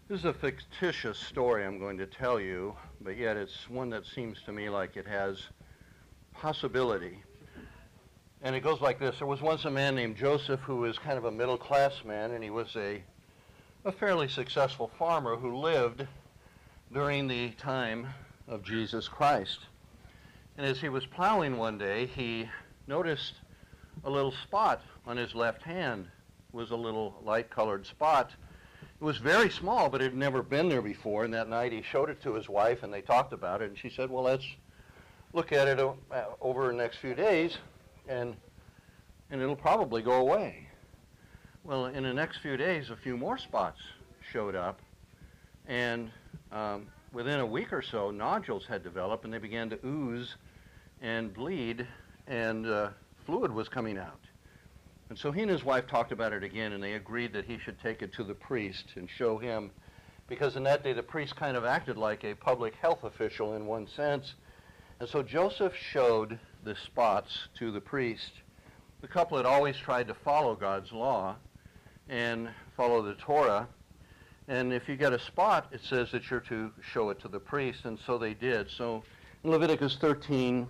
This is a fictitious story I'm going to tell you, but yet it's one that seems to me like it has possibility. And it goes like this. There was once a man named Joseph who was kind of a middle-class man, and he was a fairly successful farmer who lived during the time of Jesus Christ. And as he was plowing one day, he noticed a little spot on his left hand. It was a little light-colored spot. It was very small, but it had never been there before, and that night he showed it to his wife, and they talked about it, and she said, well, let's look at it over the next few days, and it'll probably go away. Well, in the next few days, a few more spots showed up, and within a week or so, nodules had developed, and they began to ooze and bleed, and fluid was coming out. And so he and his wife talked about it again, and they agreed that he should take it to the priest and show him, because in that day the priest kind of acted like a public health official in one sense. And so Joseph showed the spots to the priest. The couple had always tried to follow God's law and follow the Torah. And if you get a spot, it says that you're to show it to the priest, and so they did. So in Leviticus 13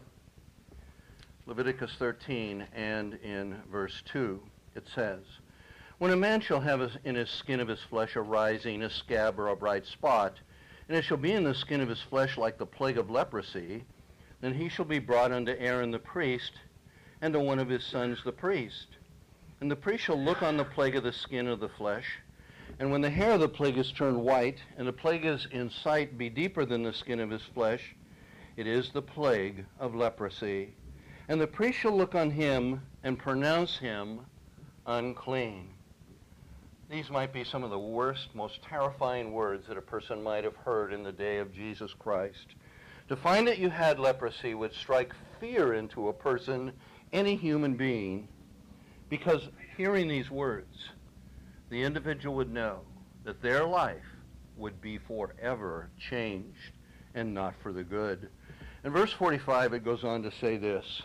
and in verse 2, it says, when a man shall have in his skin of his flesh a rising, a scab, or a bright spot, and it shall be in the skin of his flesh like the plague of leprosy, then he shall be brought unto Aaron the priest, and to one of his sons the priest. And the priest shall look on the plague of the skin of the flesh, and when the hair of the plague is turned white, and the plague is in sight be deeper than the skin of his flesh, it is the plague of leprosy. And the priest shall look on him and pronounce him unclean. These might be some of the worst, most terrifying words that a person might have heard in the day of Jesus Christ. To find that you had leprosy would strike fear into a person, any human being, because hearing these words, the individual would know that their life would be forever changed and not for the good. In verse 45, it goes on to say this,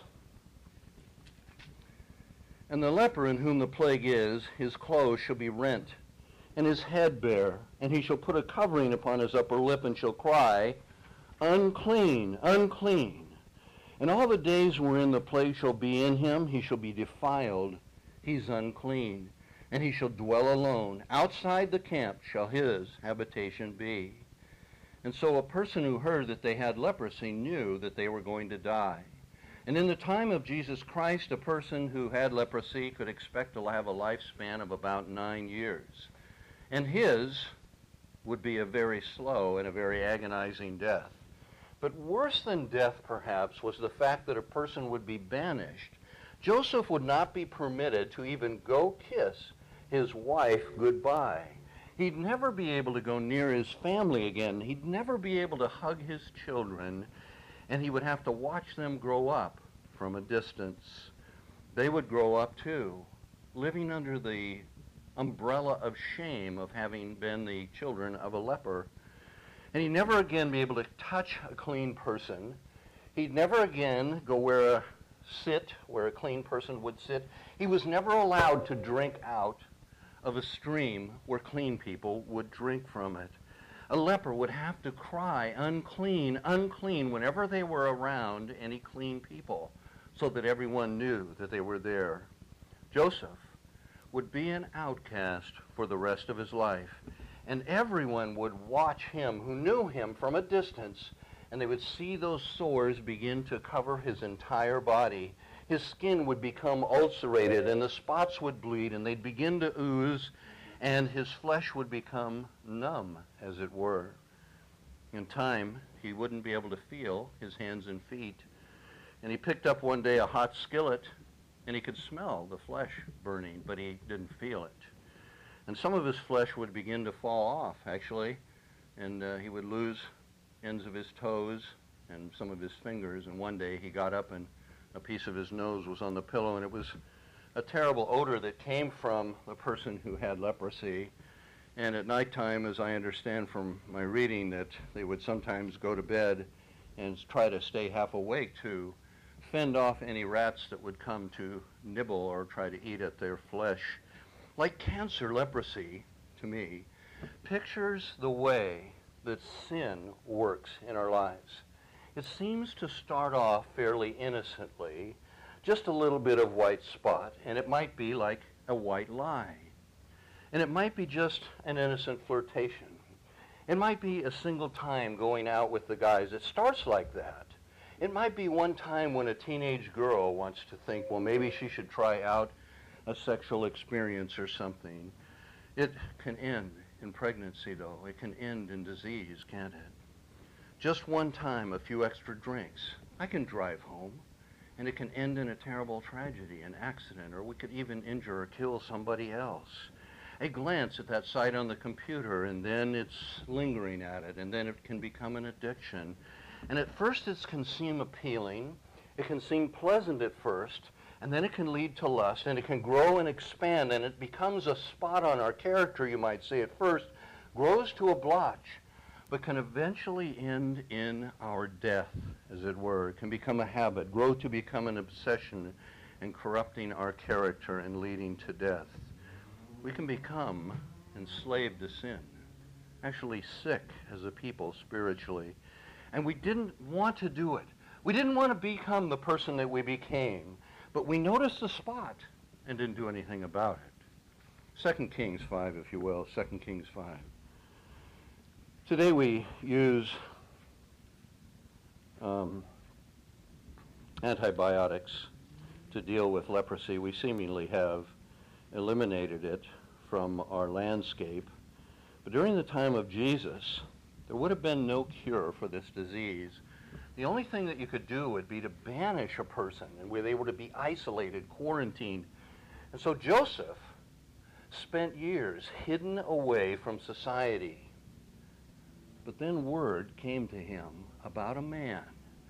and the leper in whom the plague is, his clothes shall be rent, and his head bare, and he shall put a covering upon his upper lip, and shall cry, unclean, unclean. And all the days wherein the plague shall be in him, he shall be defiled, he's unclean, and he shall dwell alone. Outside the camp shall his habitation be. And so a person who heard that they had leprosy knew that they were going to die. And in the time of Jesus Christ, a person who had leprosy could expect to have a lifespan of about 9 years. And his would be a very slow and a very agonizing death. But worse than death, perhaps, was the fact that a person would be banished. Joseph would not be permitted to even go kiss his wife goodbye. He'd never be able to go near his family again. He'd never be able to hug his children, and he would have to watch them grow up from a distance. They would grow up too, living under the umbrella of shame of having been the children of a leper. And he'd never again be able to touch a clean person. He'd never again go where a clean person would sit. He was never allowed to drink out of a stream where clean people would drink from it. A leper would have to cry, unclean, unclean, whenever they were around any clean people, so that everyone knew that they were there. Joseph would be an outcast for the rest of his life, and everyone would watch him who knew him from a distance, and they would see those sores begin to cover his entire body. His skin would become ulcerated, and the spots would bleed, and they'd begin to ooze, and his flesh would become numb, as it were. In time, he wouldn't be able to feel his hands and feet. And he picked up one day a hot skillet, and he could smell the flesh burning, but he didn't feel it. And some of his flesh would begin to fall off, actually, and he would lose ends of his toes and some of his fingers. And one day he got up, and a piece of his nose was on the pillow, and it was a terrible odor that came from the person who had leprosy. And at nighttime, as I understand from my reading, that they would sometimes go to bed and try to stay half awake to fend off any rats that would come to nibble or try to eat at their flesh. Like cancer, leprosy, to me, pictures the way that sin works in our lives. It seems to start off fairly innocently, just a little bit of white spot, and it might be like a white lie. And it might be just an innocent flirtation. It might be a single time going out with the guys. It starts like that. It might be one time when a teenage girl wants to think, well, maybe she should try out a sexual experience or something. It can end in pregnancy, though. It can end in disease, can't it? Just one time, a few extra drinks. I can drive home, and it can end in a terrible tragedy, an accident, or we could even injure or kill somebody else. A glance at that site on the computer, and then it's lingering at it, and then it can become an addiction. And at first it can seem appealing, it can seem pleasant at first, and then it can lead to lust, and it can grow and expand, and it becomes a spot on our character, you might say at first, grows to a blotch, but can eventually end in our death, as it were. It can become a habit, grow to become an obsession, and corrupting our character and leading to death. We can become enslaved to sin, actually sick as a people spiritually. And we didn't want to do it. We didn't want to become the person that we became, but we noticed the spot and didn't do anything about it. 2 Kings 5, if you will, 2 Kings 5. Today we use antibiotics to deal with leprosy. We seemingly have eliminated it from our landscape. But during the time of Jesus, there would have been no cure for this disease. The only thing that you could do would be to banish a person, and where they were to be isolated, quarantined. And so Joseph spent years hidden away from society. But then word came to him about a man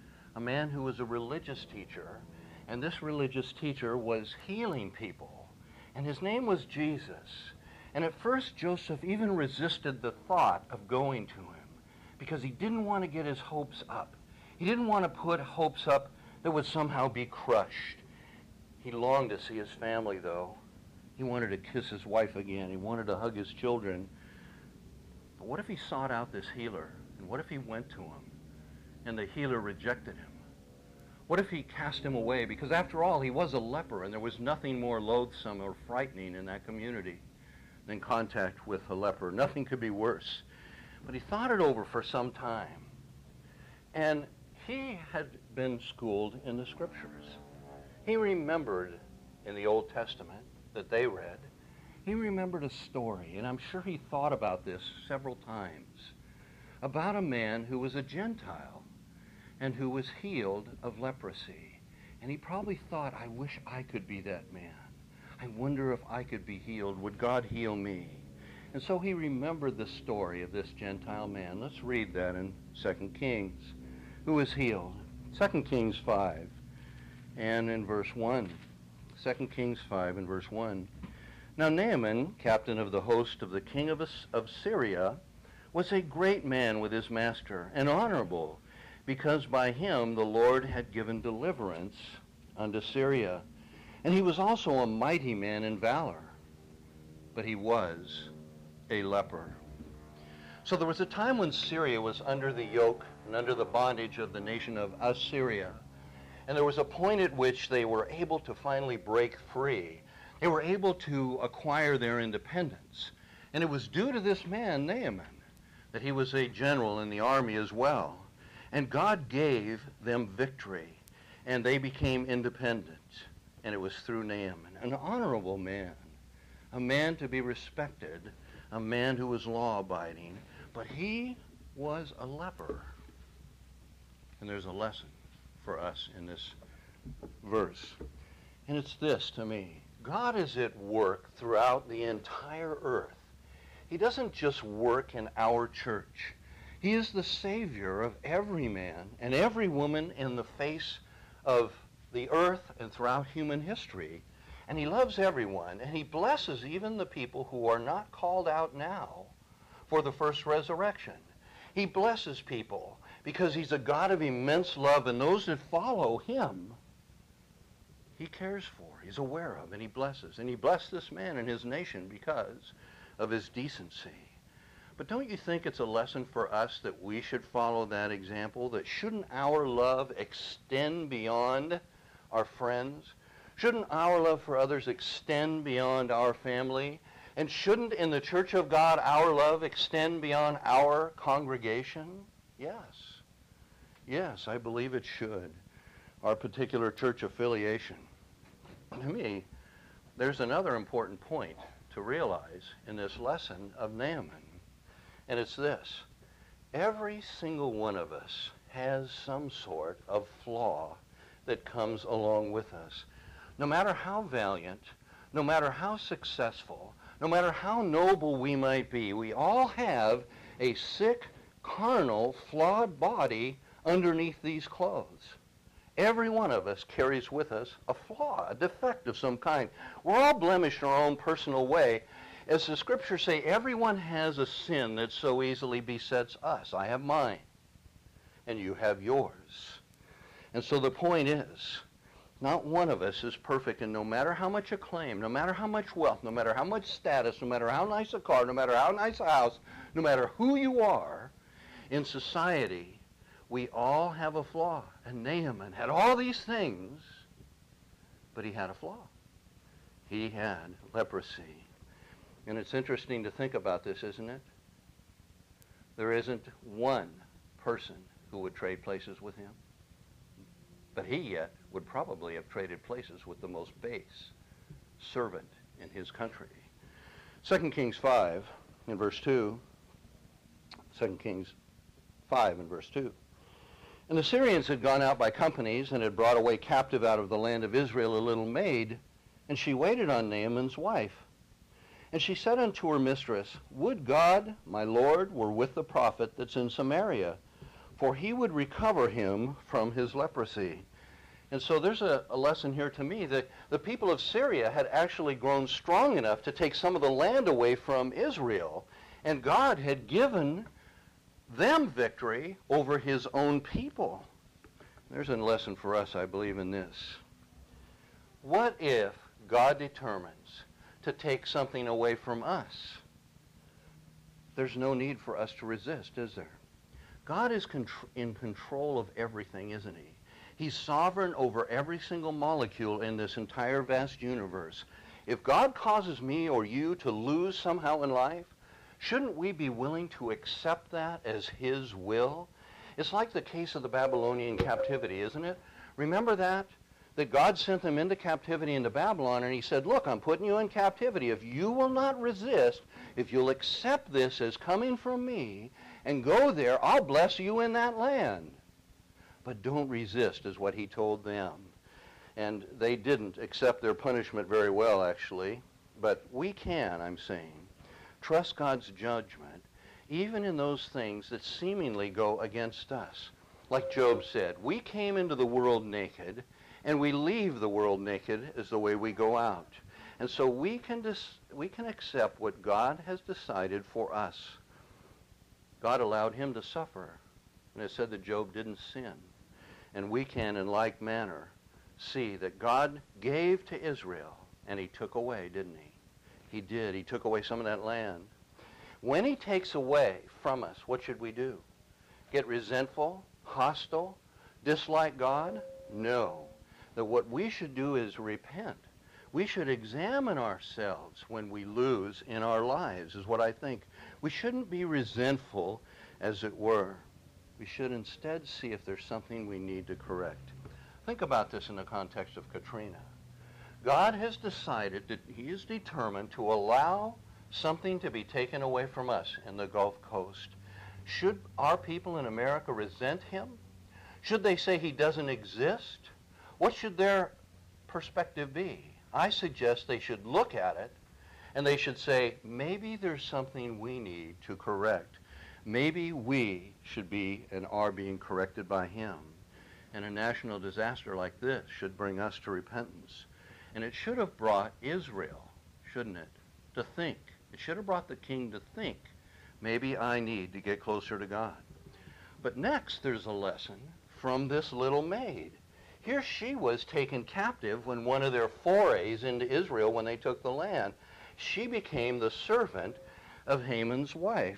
who was a religious teacher, and this religious teacher was healing people, and his name was Jesus. And at first Joseph even resisted the thought of going to him because he didn't want to get his hopes up. He didn't want to put hopes up that would somehow be crushed. He longed to see his family, though. He wanted to kiss his wife again. He wanted to hug his children. But what if he sought out this healer? And what if he went to him and the healer rejected him? What if he cast him away? Because after all, he was a leper, and there was nothing more loathsome or frightening in that community than contact with a leper. Nothing could be worse. But he thought it over for some time. And he had been schooled in the Scriptures. He remembered in the Old Testament that they read. He remembered a story, and I'm sure he thought about this several times, about a man who was a Gentile and who was healed of leprosy. And he probably thought, I wish I could be that man. I wonder if I could be healed. Would God heal me? And so he remembered the story of this Gentile man. Let's read that in 2 Kings. Who was healed? 2 Kings 5 and in verse 1. 2 Kings 5 and verse 1. Now Naaman, captain of the host of the king of Syria, was a great man with his master, and honorable, because by him the Lord had given deliverance unto Syria. And he was also a mighty man in valor, but he was a leper. So there was a time when Syria was under the yoke and under the bondage of the nation of Assyria. And there was a point at which they were able to finally break free. They were able to acquire their independence. And it was due to this man, Naaman, that he was a general in the army as well. And God gave them victory, and they became independent. And it was through Naaman, an honorable man, a man to be respected, a man who was law-abiding, but he was a leper. And there's a lesson for us in this verse. And it's this to me. God is at work throughout the entire earth. He doesn't just work in our church. He is the Savior of every man and every woman in the face of the earth and throughout human history. And he loves everyone, and he blesses even the people who are not called out now for the first resurrection. He blesses people because he's a God of immense love, and those that follow him, he cares for, he's aware of, and he blesses. And he blessed this man and his nation because of his decency. But don't you think it's a lesson for us that we should follow that example? That shouldn't our love extend beyond our friends? Shouldn't our love for others extend beyond our family? And shouldn't in the church of God our love extend beyond our congregation? Yes. Yes, I believe it should. Our particular church affiliation. To me, there's another important point to realize in this lesson of Naaman. And it's this. Every single one of us has some sort of flaw that comes along with us. No matter how valiant, no matter how successful, no matter how noble we might be, we all have a sick, carnal, flawed body underneath these clothes. Every one of us carries with us a flaw, a defect of some kind. We're all blemished in our own personal way. As the scriptures say, everyone has a sin that so easily besets us. I have mine, and you have yours. And so the point is, not one of us is perfect, and no matter how much acclaim, no matter how much wealth, no matter how much status, no matter how nice a car, no matter how nice a house, no matter who you are in society, we all have a flaw. And Naaman had all these things, but he had a flaw. He had leprosy. And it's interesting to think about this, isn't it? There isn't one person who would trade places with him. But he yet would probably have traded places with the most base servant in his country. 2 Kings 5 in verse 2. 2 Kings 5 in verse 2. And the Syrians had gone out by companies and had brought away captive out of the land of Israel a little maid, and she waited on Naaman's wife. And she said unto her mistress, Would God, my Lord, were with the prophet that's in Samaria, for he would recover him from his leprosy. And so there's a lesson here to me that the people of Syria had actually grown strong enough to take some of the land away from Israel, and God had given them victory over his own people. There's a lesson for us, I believe, in this. What if God determines to take something away from us? There's no need for us to resist, is there? God is in control of everything, isn't he? He's sovereign over every single molecule in this entire vast universe. If God causes me or you to lose somehow in life, shouldn't we be willing to accept that as his will? It's like the case of the Babylonian captivity, isn't it? Remember that? That God sent them into captivity into Babylon, and he said, look, I'm putting you in captivity. If you will not resist, if you'll accept this as coming from me and go there, I'll bless you in that land. But don't resist, is what he told them. And they didn't accept their punishment very well, actually. But we can, I'm saying, trust God's judgment, even in those things that seemingly go against us. Like Job said, we came into the world naked, and we leave the world naked as the way we go out. And so we can accept what God has decided for us. God allowed him to suffer. And it said that Job didn't sin. And we can, in like manner, see that God gave to Israel, and he took away, didn't he? He did. He took away some of that land. When he takes away from us, what should we do? Get resentful, hostile, dislike God? No. That what we should do is repent. We should examine ourselves when we lose in our lives, is what I think. We shouldn't be resentful, as it were. We should instead see if there's something we need to correct. Think about this in the context of Katrina. God has decided that he is determined to allow something to be taken away from us in the Gulf Coast. Should our people in America resent him? Should they say he doesn't exist? What should their perspective be? I suggest they should look at it and they should say, maybe there's something we need to correct. Maybe we should be and are being corrected by him. And a national disaster like this should bring us to repentance. And it should have brought Israel, shouldn't it, to think. It should have brought the king to think, maybe I need to get closer to God. But next there's a lesson from this little maid. Here she was taken captive when one of their forays into Israel, when they took the land. She became the servant of Haman's wife.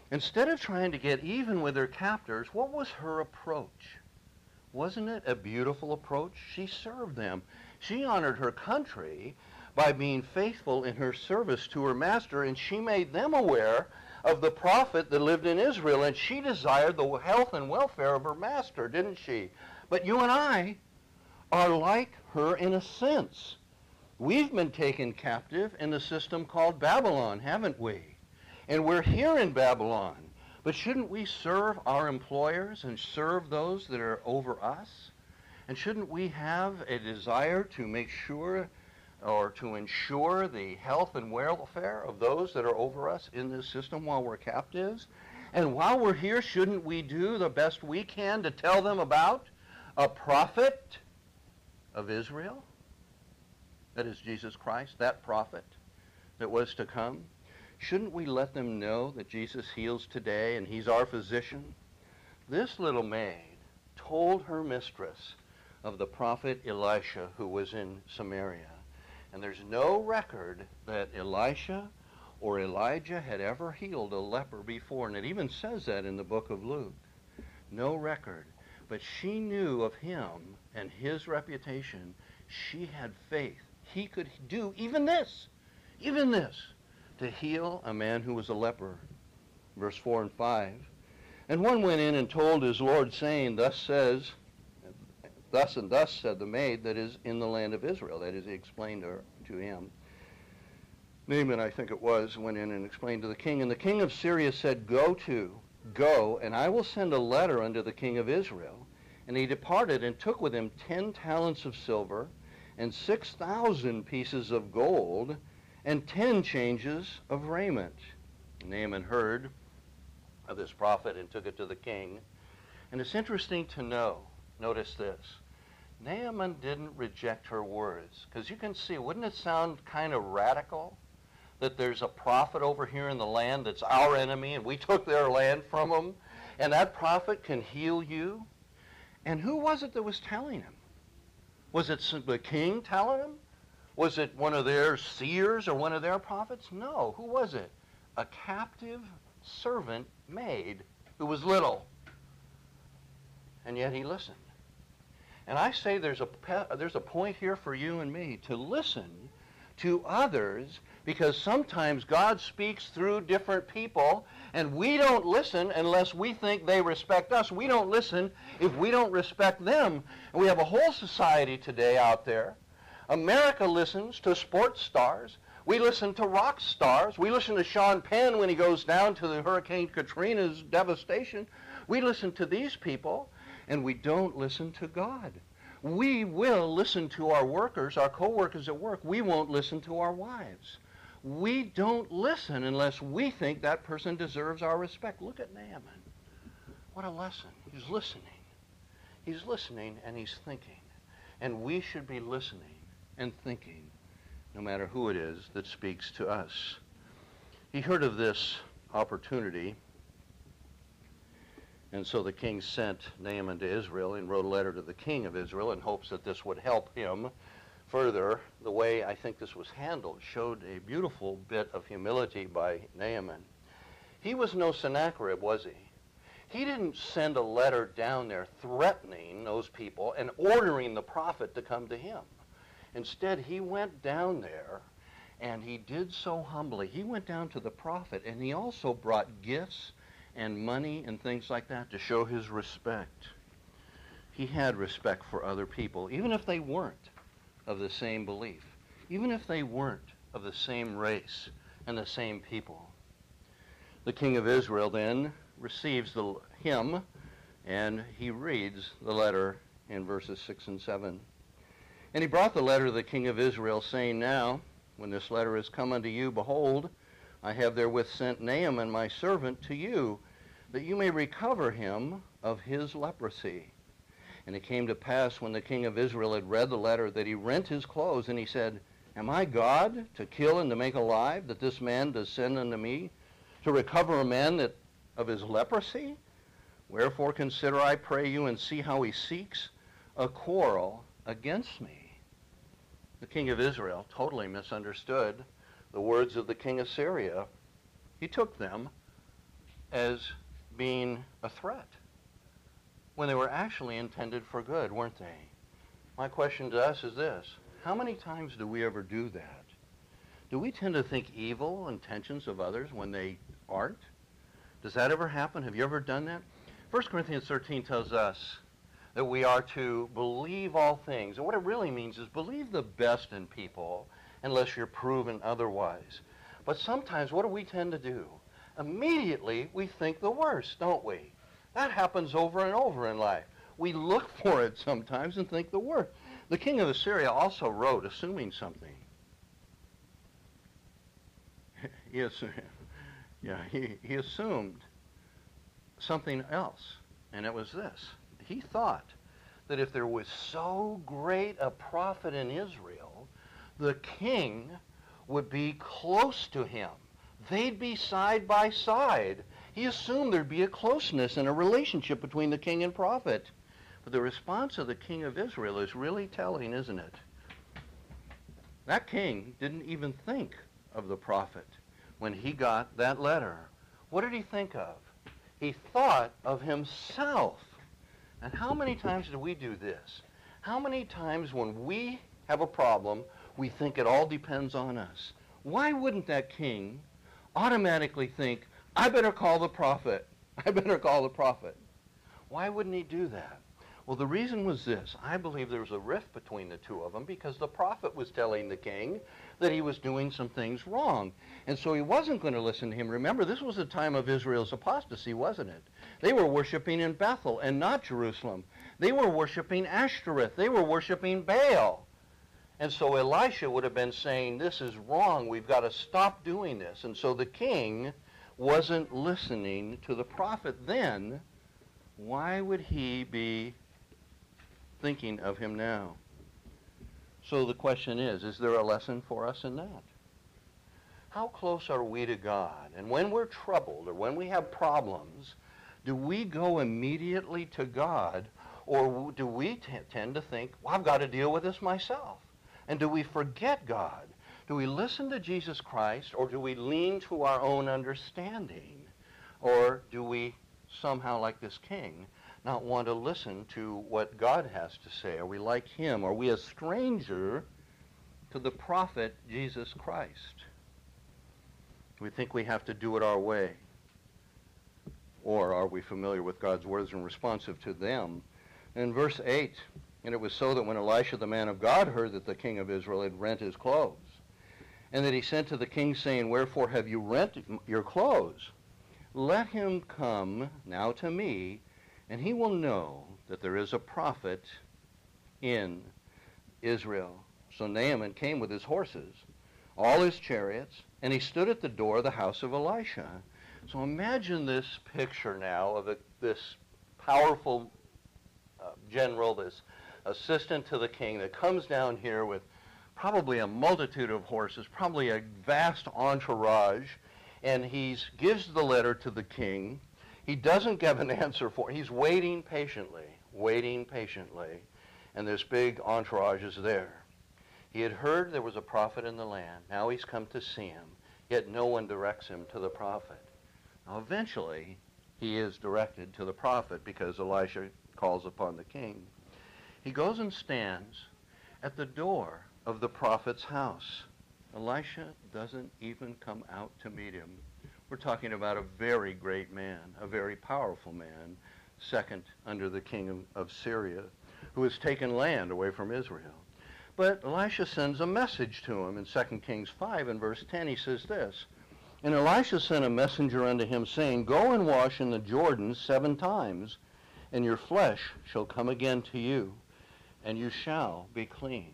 Instead of trying to get even with her captors, what was her approach? Wasn't it a beautiful approach? She served them. She honored her country by being faithful in her service to her master, and she made them aware of the prophet that lived in Israel, and she desired the health and welfare of her master, didn't she? But you and I are like her in a sense. We've been taken captive in the system called Babylon, haven't we? And we're here in Babylon. But shouldn't we serve our employers and serve those that are over us? And shouldn't we have a desire to make sure or to ensure the health and welfare of those that are over us in this system while we're captives? And while we're here, shouldn't we do the best we can to tell them about a prophet of Israel? That is Jesus Christ, that prophet that was to come. Shouldn't we let them know that Jesus heals today and he's our physician? This little maid told her mistress of the prophet Elisha who was in Samaria. And there's no record that Elisha or Elijah had ever healed a leper before. And it even says that in the book of Luke. No record. But she knew of him and his reputation. She had faith. He could do even this, to heal a man who was a leper. Verse 4 and 5. And one went in and told his Lord, saying, thus and thus said the maid that is in the land of Israel. That is, he explained to him. Naaman, I think it was, went in and explained to the king. And the king of Syria said, Go, and I will send a letter unto the king of Israel. And he departed and took with him 10 talents of silver and 6,000 pieces of gold and 10 changes of raiment. Naaman heard of this prophet and took it to the king. And it's interesting to notice this. Naaman didn't reject her words. Because you can see, wouldn't it sound kind of radical that there's a prophet over here in the land that's our enemy and we took their land from them, and that prophet can heal you? And who was it that was telling him? Was it the king telling him? Was it one of their seers or one of their prophets? No. Who was it? A captive servant maid who was little. And yet he listened. And I say there's a point here for you and me to listen to others, because sometimes God speaks through different people, and we don't listen unless we think they respect us. We don't listen if we don't respect them. And we have a whole society today out there. America listens to sports stars. We listen to rock stars. We listen to Sean Penn when he goes down to the Hurricane Katrina's devastation. We listen to these people, and we don't listen to God. We will listen to our workers, our co-workers at work. We won't listen to our wives. We don't listen unless we think that person deserves our respect. Look at Naaman. What a lesson. He's listening. He's listening and he's thinking. And we should be listening and thinking, no matter who it is that speaks to us. He heard of this opportunity, and so the king sent Naaman to Israel and wrote a letter to the king of Israel in hopes that this would help him further. The way I think this was handled showed a beautiful bit of humility by Naaman. He was no Sennacherib, was he? He didn't send a letter down there threatening those people and ordering the prophet to come to him. Instead, he went down there, and he did so humbly. He went down to the prophet, and he also brought gifts and money and things like that to show his respect. He had respect for other people, even if they weren't of the same belief, even if they weren't of the same race and the same people. The king of Israel then receives him, and he reads the letter in verses 6 and 7. And he brought the letter to the king of Israel, saying, Now, when this letter is come unto you, behold, I have therewith sent Naaman my servant to you, that you may recover him of his leprosy. And it came to pass, when the king of Israel had read the letter, that he rent his clothes, and he said, Am I God, to kill and to make alive, that this man does send unto me, to recover a man of his leprosy? Wherefore consider, I pray you, and see how he seeks a quarrel against me. The king of Israel totally misunderstood the words of the king of Syria. He took them as being a threat when they were actually intended for good, weren't they? My question to us is this: how many times do we ever do that? Do we tend to think evil intentions of others when they aren't? Does that ever happen? Have you ever done that? 1 Corinthians 13 tells us that we are to believe all things. And what it really means is believe the best in people unless you're proven otherwise. But sometimes what do we tend to do? Immediately we think the worst, don't we? That happens over and over in life. We look for it sometimes and think the worst. The king of Assyria also wrote assuming something. He assumed something else, and it was this. He thought that if there was so great a prophet in Israel, the king would be close to him. They'd be side by side. He assumed there'd be a closeness and a relationship between the king and prophet. But the response of the king of Israel is really telling, isn't it? That king didn't even think of the prophet when he got that letter. What did he think of? He thought of himself. And how many times do we do this? How many times when we have a problem, we think it all depends on us? Why wouldn't that king automatically think, I better call the prophet. I better call the prophet. Why wouldn't he do that? Well, the reason was this. I believe there was a rift between the two of them because the prophet was telling the king that he was doing some things wrong. And so he wasn't going to listen to him. Remember, this was the time of Israel's apostasy, wasn't it? They were worshiping in Bethel and not Jerusalem. They were worshiping Ashtoreth. They were worshiping Baal. And so Elisha would have been saying, this is wrong. We've got to stop doing this. And so the king wasn't listening to the prophet then. Why would he be thinking of him now? So the question is there a lesson for us in that? How close are we to God? And when we're troubled or when we have problems, do we go immediately to God, or do we tend to think, well, I've got to deal with this myself? And do we forget God? Do we listen to Jesus Christ, or do we lean to our own understanding? Or do we somehow, like this king, not want to listen to what God has to say? Are we like him? Are we a stranger to the prophet Jesus Christ? We think we have to do it our way. Or are we familiar with God's words and responsive to them? In verse 8, and it was so that when Elisha the man of God heard that the king of Israel had rent his clothes, and that he sent to the king saying, wherefore have you rent your clothes? Let him come now to me, and he will know that there is a prophet in Israel. So Naaman came with his horses, all his chariots, and he stood at the door of the house of Elisha. So imagine this picture now of this powerful general, this assistant to the king that comes down here with probably a multitude of horses, probably a vast entourage, and he gives the letter to the king. He doesn't give an answer for it. He's waiting patiently, and this big entourage is there. He had heard there was a prophet in the land. Now he's come to see him, yet no one directs him to the prophet. Now eventually, he is directed to the prophet because Elisha calls upon the king. He goes and stands at the door of the prophet's house. Elisha doesn't even come out to meet him. We're talking about a very great man, a very powerful man, second under the king of Syria, who has taken land away from Israel. But Elisha sends a message to him in 2 Kings 5 and verse 10. He says this, and Elisha sent a messenger unto him, saying, go and wash in the Jordan 7 times, and your flesh shall come again to you, and you shall be clean.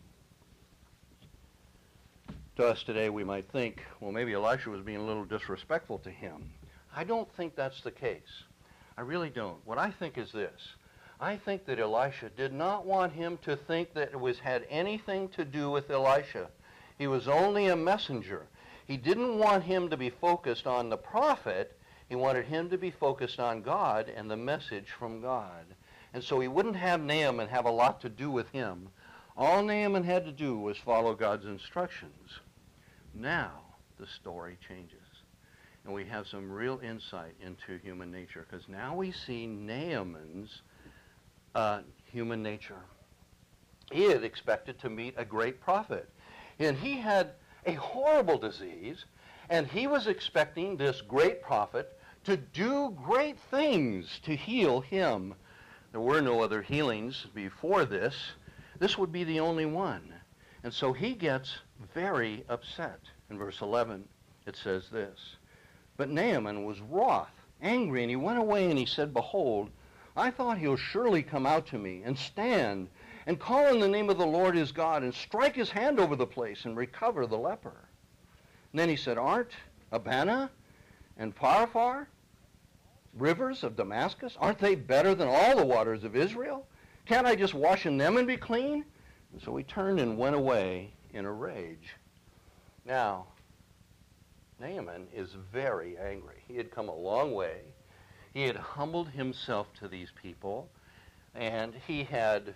To us today, we might think, well, maybe Elisha was being a little disrespectful to him. I don't think that's the case. I really don't. What I think is this. I think that Elisha did not want him to think that it had anything to do with Elisha. He was only a messenger. He didn't want him to be focused on the prophet. He wanted him to be focused on God and the message from God. And so he wouldn't have Naaman have a lot to do with him. All Naaman had to do was follow God's instructions. Now the story changes. And we have some real insight into human nature, because now we see Naaman's human nature. He had expected to meet a great prophet, and he had a horrible disease, and he was expecting this great prophet to do great things to heal him. There were no other healings before this. This would be the only one. And so he gets very upset. In verse 11, it says this, "But Naaman was wroth, angry, and he went away, and he said, Behold, I thought he'll surely come out to me, and stand, and call on the name of the Lord his God, and strike his hand over the place, and recover the leper." And then he said, "Aren't Abana and Pharpar, rivers of Damascus, aren't they better than all the waters of Israel? Can't I just wash in them and be clean?" And so he turned and went away in a rage. Now, Naaman is very angry. He had come a long way. He had humbled himself to these people, and he had,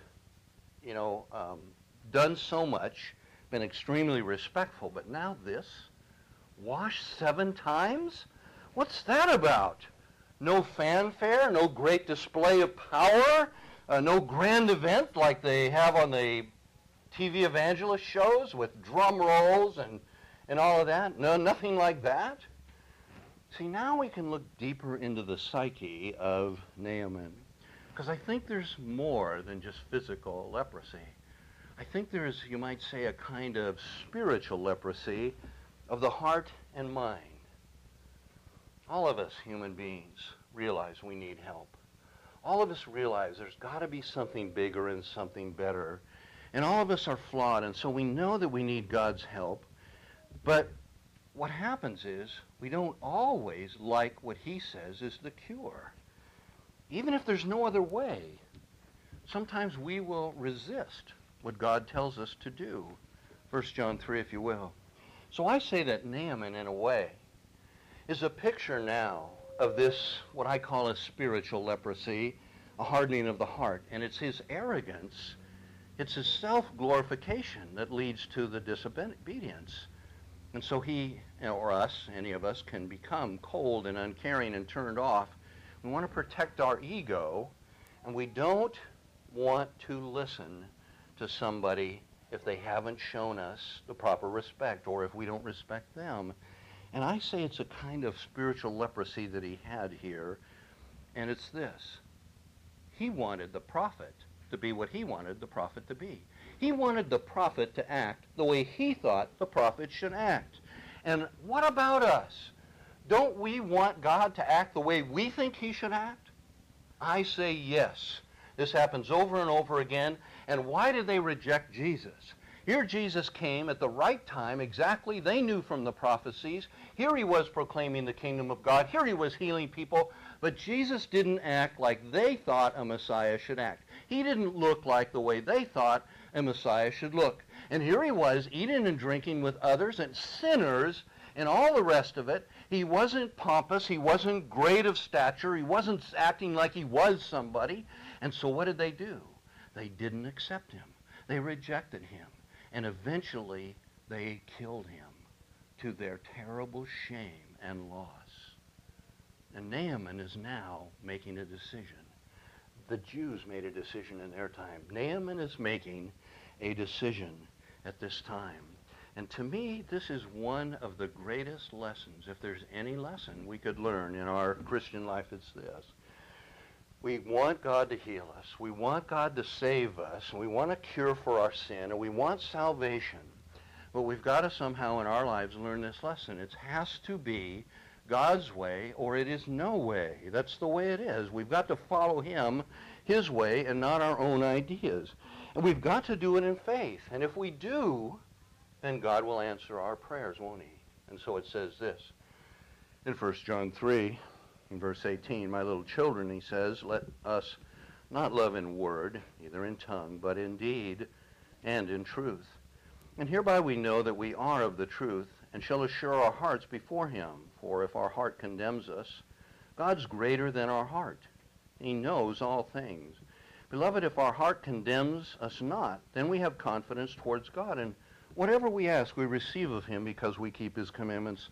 done so much, been extremely respectful. But now this, wash 7 times? What's that about? No fanfare, no great display of power, no grand event like they have on the TV evangelist shows with drum rolls and all of that. No, nothing like that. See, now we can look deeper into the psyche of Naaman, because I think there's more than just physical leprosy. I think there is, you might say, a kind of spiritual leprosy of the heart and mind. All of us human beings realize we need help. All of us realize there's got to be something bigger and something better. And all of us are flawed, and so we know that we need God's help. But what happens is we don't always like what he says is the cure. Even if there's no other way, sometimes we will resist what God tells us to do. 1 John 3, if you will. So I say that Naaman, in a way, is a picture now of this, what I call a spiritual leprosy, a hardening of the heart. And it's his arrogance, it's his self-glorification that leads to the disobedience. And so he, or us, any of us, can become cold and uncaring and turned off. We want to protect our ego, and we don't want to listen to somebody if they haven't shown us the proper respect, or if we don't respect them. And I say it's a kind of spiritual leprosy that he had here, and it's this. He wanted the prophet to be what he wanted the prophet to be. He wanted the prophet to act the way he thought the prophet should act. And what about us? Don't we want God to act the way we think he should act? I say yes. This happens over and over again. And why did they reject Jesus? Here Jesus came at the right time, exactly. They knew from the prophecies. Here he was proclaiming the kingdom of God. Here he was healing people. But Jesus didn't act like they thought a Messiah should act. He didn't look like the way they thought a Messiah should look. And here he was eating and drinking with others and sinners and all the rest of it. He wasn't pompous. He wasn't great of stature. He wasn't acting like he was somebody. And so what did they do? They didn't accept him. They rejected him. And eventually they killed him to their terrible shame and loss. And Naaman is now making a decision. The Jews made a decision in their time. Naaman is making a decision at this time. And to me, this is one of the greatest lessons. If there's any lesson we could learn in our Christian life, it's this. We want God to heal us. We want God to save us. We want a cure for our sin. And we want salvation. But we've got to somehow in our lives learn this lesson. It has to be God's way, or it is no way. That's the way it is. We've got to follow him, his way, and not our own ideas. And we've got to do it in faith. And if we do, then God will answer our prayers, won't he? And so it says this in 1 John 3, in verse 18, "My little children," he says, "let us not love in word, neither in tongue, but in deed and in truth. And hereby we know that we are of the truth, and shall assure our hearts before him. For if our heart condemns us, God's greater than our heart. He knows all things. Beloved, if our heart condemns us not, then we have confidence towards God. And whatever we ask, we receive of him because we keep his commandments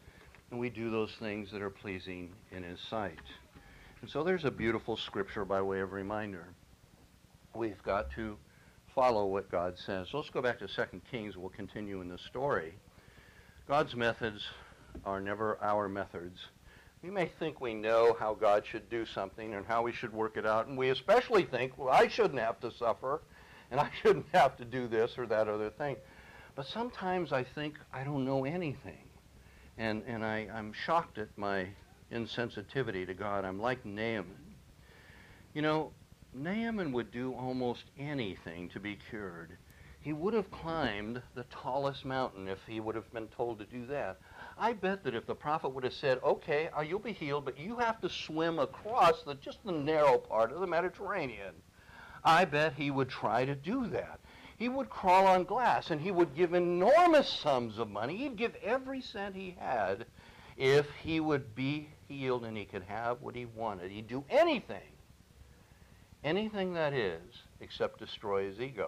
and we do those things that are pleasing in his sight. And so there's a beautiful scripture by way of reminder. We've got to follow what God says. So let's go back to 2 Kings. We'll continue in the story. God's methods are never our methods. We may think we know how God should do something and how we should work it out, and we especially think, well, I shouldn't have to suffer, and I shouldn't have to do this or that other thing. But sometimes I think I don't know anything, and I'm shocked at my insensitivity to God. I'm like Naaman. You know, Naaman would do almost anything to be cured. He would have climbed the tallest mountain if he would have been told to do that. I bet that if the prophet would have said, okay, you'll be healed, but you have to swim across just the narrow part of the Mediterranean, I bet he would try to do that. He would crawl on glass, and he would give enormous sums of money. He'd give every cent he had if he would be healed and he could have what he wanted. He'd do anything that is, except destroy his ego.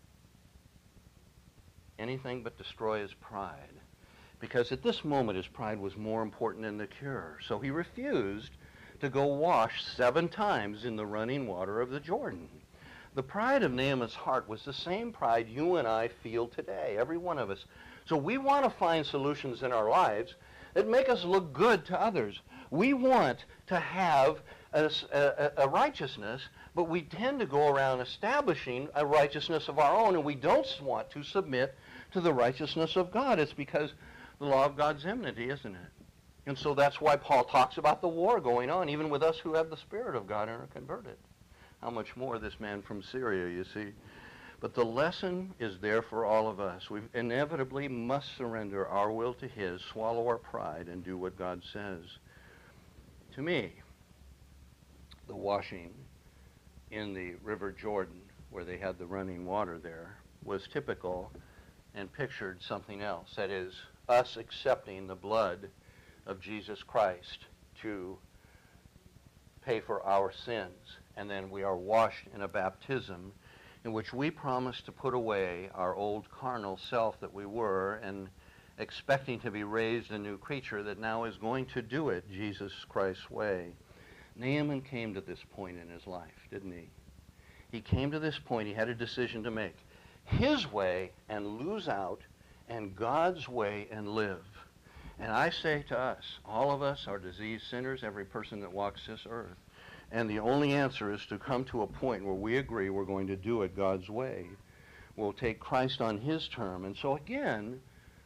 Anything but destroy his pride. Because at this moment his pride was more important than the cure. So he refused to go wash 7 times in the running water of the Jordan. The pride of Naaman's heart was the same pride you and I feel today, every one of us. So we want to find solutions in our lives that make us look good to others. We want to have a righteousness, but we tend to go around establishing a righteousness of our own, and we don't want to submit to the righteousness of God. It's because the law of God's enmity, isn't it? And so that's why Paul talks about the war going on, even with us who have the Spirit of God and are converted. How much more this man from Syria, you see. But the lesson is there for all of us. We inevitably must surrender our will to his, swallow our pride, and do what God says. To me, the washing in the River Jordan, where they had the running water there, was typical and pictured something else. That is, us accepting the blood of Jesus Christ to pay for our sins. And then we are washed in a baptism in which we promise to put away our old carnal self that we were, and expecting to be raised a new creature that now is going to do it Jesus Christ's way. Naaman came to this point in his life, didn't he? He came to this point. He had a decision to make. His way and lose out, and God's way and live. And I say to us, all of us are diseased sinners, every person that walks this earth. And the only answer is to come to a point where we agree we're going to do it God's way. We'll take Christ on his term. And so again,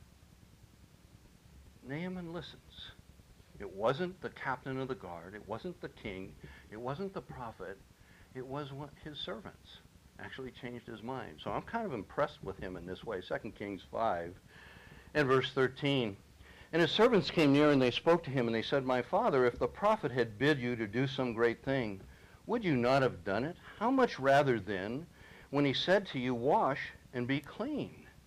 Naaman listens. It wasn't the captain of the guard. It wasn't the king. It wasn't the prophet. It was his servants. Actually changed his mind. So I'm kind of impressed with him in this way. 2 Kings 5 and verse 13. And his servants came near, and they spoke to him, and they said, My father, if the prophet had bid you to do some great thing, would you not have done it? How much rather then, when he said to you, Wash and be clean?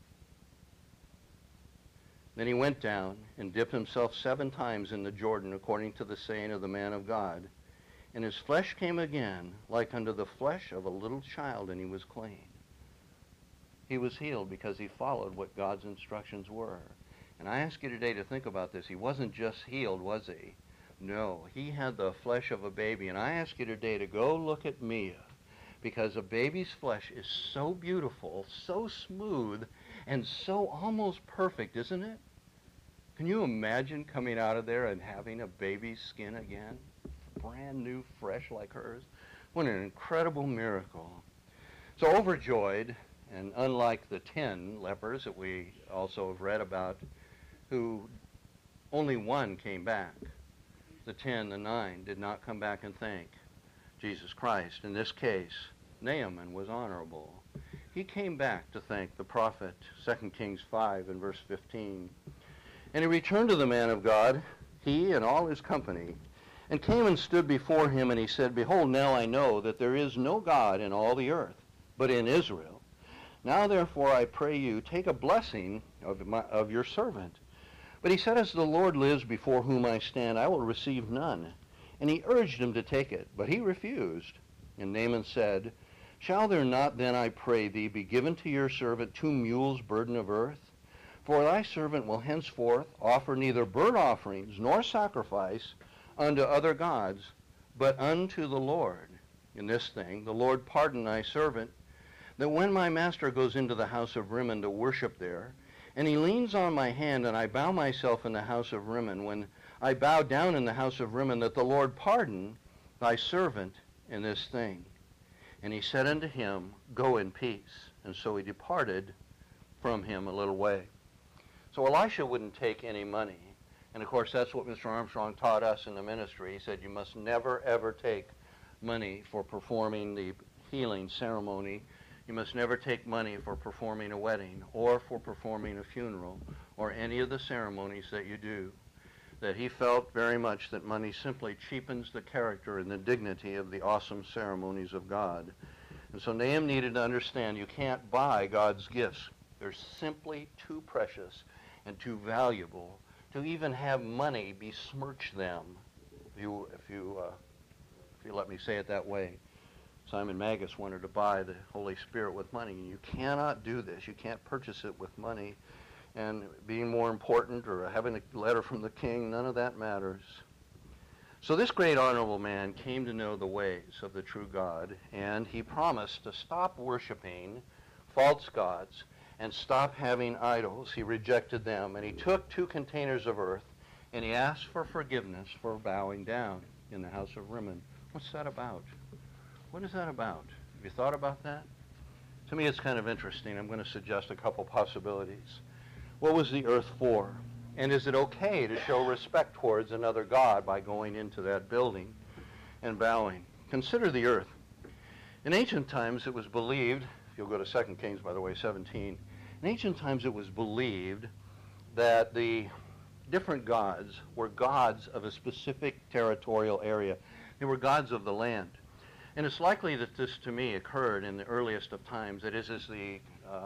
Then he went down and dipped himself 7 times in the Jordan, according to the saying of the man of God. And his flesh came again, like unto the flesh of a little child, and he was clean. He was healed because he followed what God's instructions were. And I ask you today to think about this. He wasn't just healed, was he? No, he had the flesh of a baby. And I ask you today to go look at Mia, because a baby's flesh is so beautiful, so smooth, and so almost perfect, isn't it? Can you imagine coming out of there and having a baby's skin again? Brand new, fresh like hers. What an incredible miracle. So overjoyed, and unlike the 10 lepers that we also have read about, who only one came back, the 10, the 9 did not come back and thank Jesus Christ. In this case, Naaman was honorable. He came back to thank the prophet, 2 Kings 5 and verse 15. And he returned to the man of God, he and all his company, and came and stood before him, and he said, Behold, now I know that there is no God in all the earth, but in Israel. Now therefore I pray you, take a blessing of your servant. But he said, As the Lord lives before whom I stand, I will receive none. And he urged him to take it, but he refused. And Naaman said, Shall there not then, I pray thee, be given to your servant 2 mules' burden of earth? For thy servant will henceforth offer neither burnt offerings nor sacrifice unto other gods, but unto the Lord. In this thing, the Lord pardon thy servant, that when my master goes into the house of Rimmon to worship there, and he leans on my hand, and I bow myself in the house of Rimmon, when I bow down in the house of Rimmon, that the Lord pardon thy servant in this thing. And he said unto him, Go in peace. And so he departed from him a little way. So Elisha wouldn't take any money. And of course, that's what Mr. Armstrong taught us in the ministry. He said, you must never, ever take money for performing the healing ceremony. You must never take money for performing a wedding or for performing a funeral or any of the ceremonies that you do. That he felt very much that money simply cheapens the character and the dignity of the awesome ceremonies of God. And so Nahum needed to understand you can't buy God's gifts. They're simply too precious and too valuable to even have money besmirch them, if you let me say it that way. Simon Magus wanted to buy the Holy Spirit with money. You cannot do this. You can't purchase it with money. And being more important or having a letter from the king, none of that matters. So this great honorable man came to know the ways of the true God, and he promised to stop worshiping false gods and stop having idols. He rejected them, and he took 2 containers of earth, and he asked for forgiveness for bowing down in the house of Rimmon. What's that about? What is that about? Have you thought about that? To me, it's kind of interesting. I'm going to suggest a couple possibilities. What was the earth for? And is it okay to show respect towards another god by going into that building and bowing? Consider the earth. In ancient times, it was believed, if you'll go to 2 Kings, by the way, 17, in ancient times it was believed that the different gods were gods of a specific territorial area. They were gods of the land. And it's likely that this, to me, occurred in the earliest of times. That is, as the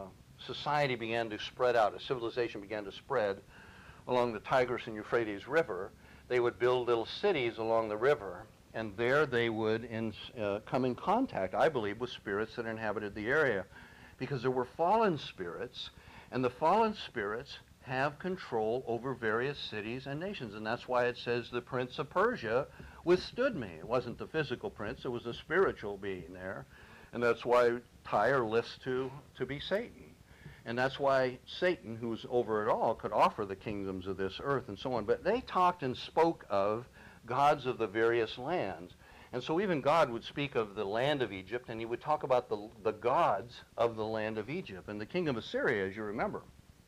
society began to spread out, as civilization began to spread along the Tigris and Euphrates River, they would build little cities along the river, and there they would come in contact, I believe, with spirits that inhabited the area, because there were fallen spirits, and the fallen spirits have control over various cities and nations, and that's why it says the prince of Persia withstood me. It wasn't the physical prince, it was a spiritual being there, and that's why Tyre lifts to be Satan. And that's why Satan, who's over it all, could offer the kingdoms of this earth and so on. But they talked and spoke of gods of the various lands. And so even God would speak of the land of Egypt, and he would talk about the gods of the land of Egypt. And the king of Assyria, as you remember,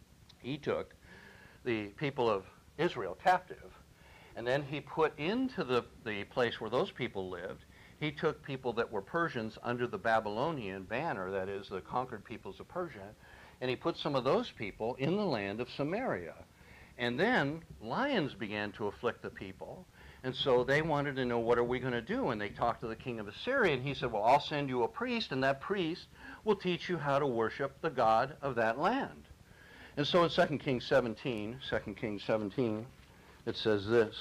he took the people of Israel captive, and then he put into the place where those people lived, he took people that were Persians under the Babylonian banner, that is, the conquered peoples of Persia, and he put some of those people in the land of Samaria. And then lions began to afflict the people, and so they wanted to know, what are we going to do? And they talked to the king of Assyria, and he said, well, I'll send you a priest, and that priest will teach you how to worship the God of that land. And so in 2 Kings 17, it says this.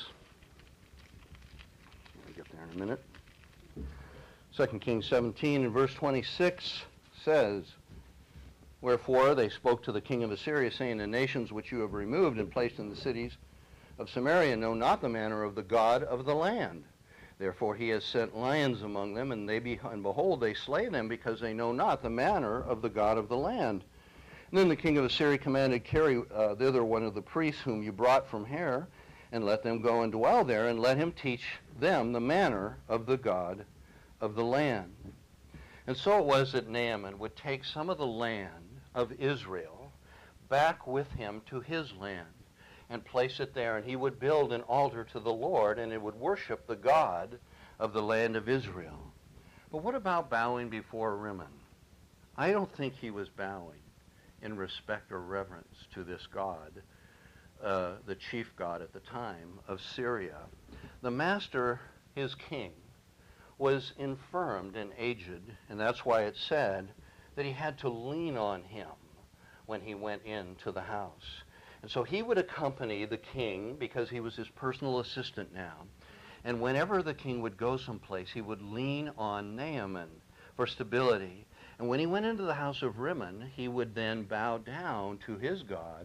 I'll get there in a minute. 2 Kings 17 and verse 26 says, Wherefore they spoke to the king of Assyria, saying, The nations which you have removed and placed in the cities of Samaria know not the manner of the God of the land. Therefore he has sent lions among them, and behold, they slay them, because they know not the manner of the God of the land. And then the king of Assyria commanded, Carry thither one of the priests whom you brought from Her, and let them go and dwell there, and let him teach them the manner of the God of the land. And so it was that Naaman would take some of the land of Israel back with him to his land and place it there, and he would build an altar to the Lord, and it would worship the God of the land of Israel. But what about bowing before Rimmon? I don't think he was bowing in respect or reverence to this God, the chief god at the time of Syria. The master, his king, was infirmed and aged, and that's why it said that he had to lean on him when he went into the house. And so he would accompany the king, because he was his personal assistant now, and whenever the king would go someplace, he would lean on Naaman for stability. And when he went into the house of Rimmon, he would then bow down to his God,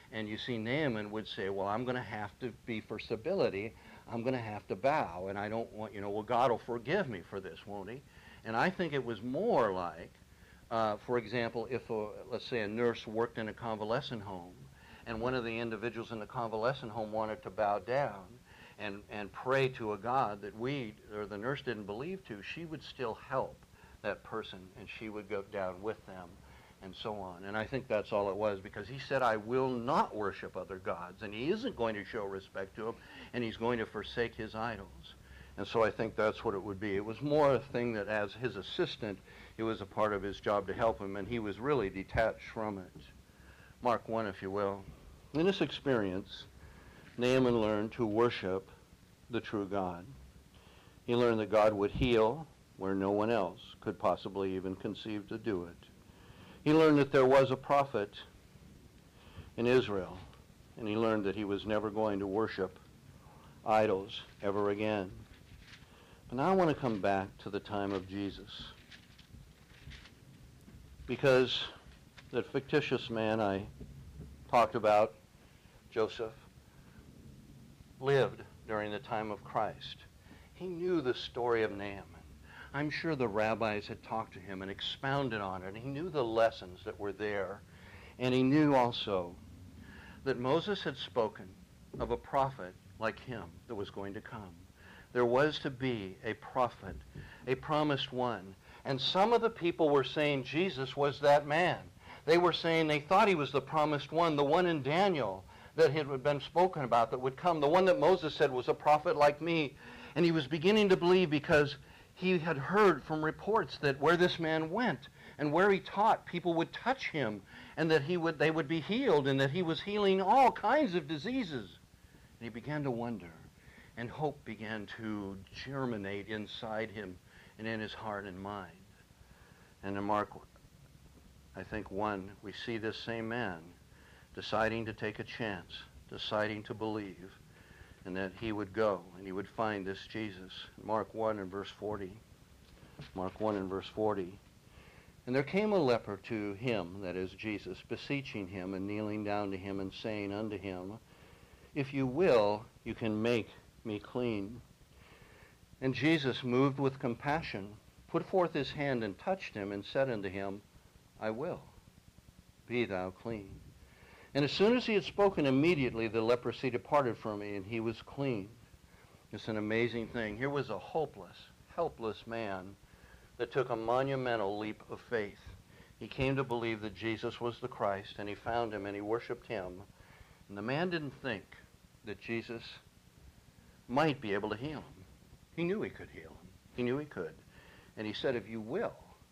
And you see, Naaman would say, well, I'm going to have to be for stability. I'm going to have to bow, and I don't want, well, God will forgive me for this, won't he? And I think it was more like, for example, if, let's say, a nurse worked in a convalescent home, and one of the individuals in the convalescent home wanted to bow down and pray to a God that we, or the nurse, didn't believe to, she would still help that person, and she would go down with them, and so on. And I think that's all it was, because he said, I will not worship other gods, and he isn't going to show respect to them, and he's going to forsake his idols. And so I think that's what it would be. It was more a thing that as his assistant, it was a part of his job to help him, and he was really detached from it. Mark 1, if you will. In this experience, Naaman learned to worship the true God. He learned that God would heal where no one else could possibly even conceive to do it. He learned that there was a prophet in Israel, and he learned that he was never going to worship idols ever again. But now I want to come back to the time of Jesus, because that fictitious man I talked about, Joseph, lived during the time of Christ. He knew the story of Naaman. I'm sure the rabbis had talked to him and expounded on it. He knew the lessons that were there. And he knew also that Moses had spoken of a prophet like him that was going to come. There was to be a prophet, a promised one. And some of the people were saying Jesus was that man. They were saying they thought he was the promised one, the one in Daniel that had been spoken about that would come, the one that Moses said was a prophet like me. And he was beginning to believe because he had heard from reports that where this man went and where he taught, people would touch him, and that they would be healed, and that he was healing all kinds of diseases. And he began to wonder, and hope began to germinate inside him and in his heart and mind. And in Mark, I think 1, we see this same man deciding to take a chance, deciding to believe, and that he would go and he would find this Jesus. Mark 1 and verse 40. Mark 1 and verse 40. And there came a leper to him, that is Jesus, beseeching him and kneeling down to him and saying unto him, If you will, you can make me clean. And Jesus, moved with compassion, put forth his hand and touched him and said unto him, I will. Be thou clean. And as soon as he had spoken, immediately the leprosy departed from him, and he was clean. It's an amazing thing. Here was a hopeless, helpless man that took a monumental leap of faith. He came to believe that Jesus was the Christ, and he found him, and he worshiped him. And the man didn't think that Jesus might be able to heal him. He knew he could heal him. He knew he could. And he said, if you will,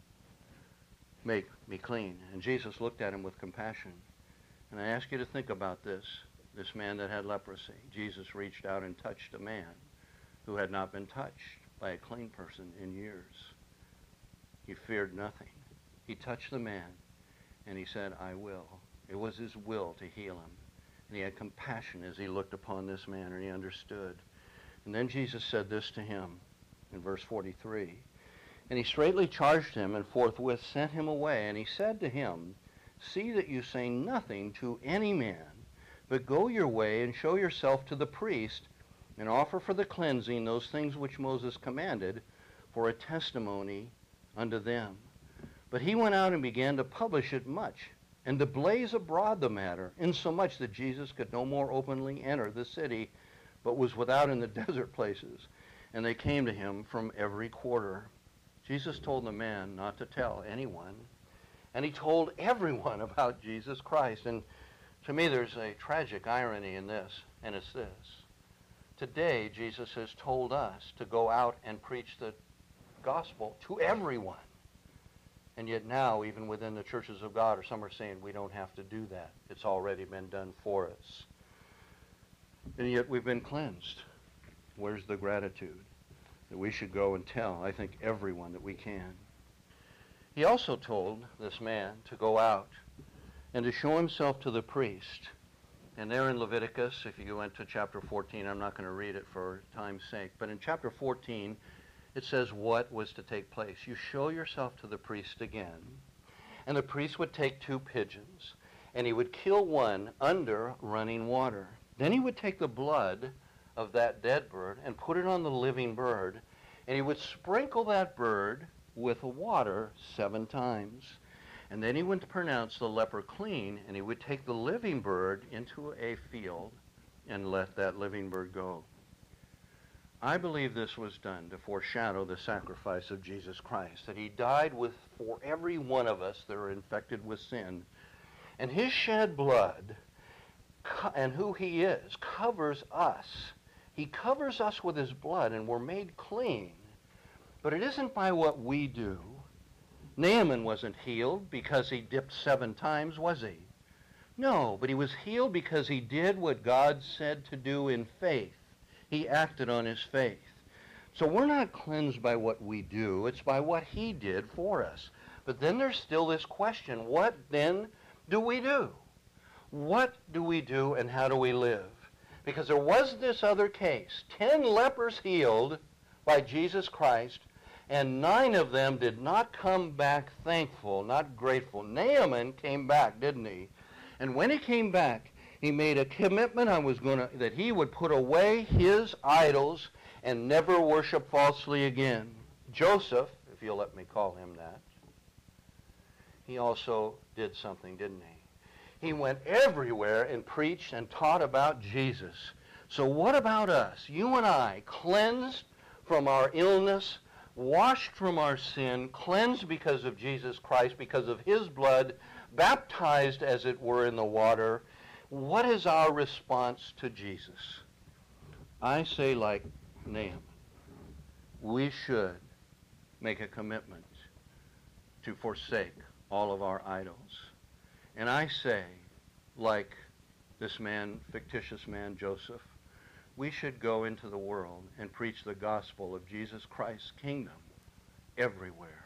make me clean. And Jesus looked at him with compassion. And I ask you to think about this man that had leprosy. Jesus reached out and touched a man who had not been touched by a clean person in years. He feared nothing. He touched the man, and he said, I will. It was his will to heal him. And he had compassion as he looked upon this man, and he understood. And then Jesus said this to him in verse 43. And he straightly charged him, and forthwith sent him away. And he said to him, See that you say nothing to any man, but go your way and show yourself to the priest, and offer for the cleansing those things which Moses commanded, for a testimony unto them. But he went out and began to publish it much, and to blaze abroad the matter, insomuch that Jesus could no more openly enter the city, but was without in the desert places. And they came to him from every quarter. Jesus told the man not to tell anyone, and he told everyone about Jesus Christ. And to me, there's a tragic irony in this, and it's this. Today, Jesus has told us to go out and preach the gospel to everyone. And yet now, even within the churches of God, or some are saying we don't have to do that. It's already been done for us. And yet we've been cleansed. Where's the gratitude? That we should go and tell, I think, everyone that we can. He also told this man to go out and to show himself to the priest. And there in Leviticus, if you went to chapter 14, I'm not going to read it for time's sake, but in chapter 14, it says what was to take place. You show yourself to the priest again, and the priest would take 2 pigeons, and he would kill one under running water. Then he would take the blood of that dead bird and put it on the living bird, and he would sprinkle that bird with water 7 times. And then he would pronounce the leper clean, and he would take the living bird into a field and let that living bird go. I believe this was done to foreshadow the sacrifice of Jesus Christ, that he died for every one of us that are infected with sin. And his shed blood and who he is covers us. He covers us with his blood, and we're made clean. But it isn't by what we do. Naaman wasn't healed because he dipped 7 times, was he? No, but he was healed because he did what God said to do in faith. He acted on his faith. So we're not cleansed by what we do. It's by what he did for us. But then there's still this question, what then do we do? What do we do and how do we live? Because there was this other case, 10 lepers healed by Jesus Christ, and 9 of them did not come back thankful, not grateful. Naaman came back, didn't he? And when he came back, he made a commitment that he would put away his idols and never worship falsely again. Joseph, if you'll let me call him that, he also did something, didn't he? He went everywhere and preached and taught about Jesus. So what about us? You and I, cleansed from our illness, washed from our sin, cleansed because of Jesus Christ, because of his blood, baptized as it were in the water. What is our response to Jesus? I say, like Naaman, we should make a commitment to forsake all of our idols. And I say, like this man, fictitious man, Joseph, we should go into the world and preach the gospel of Jesus Christ's kingdom everywhere.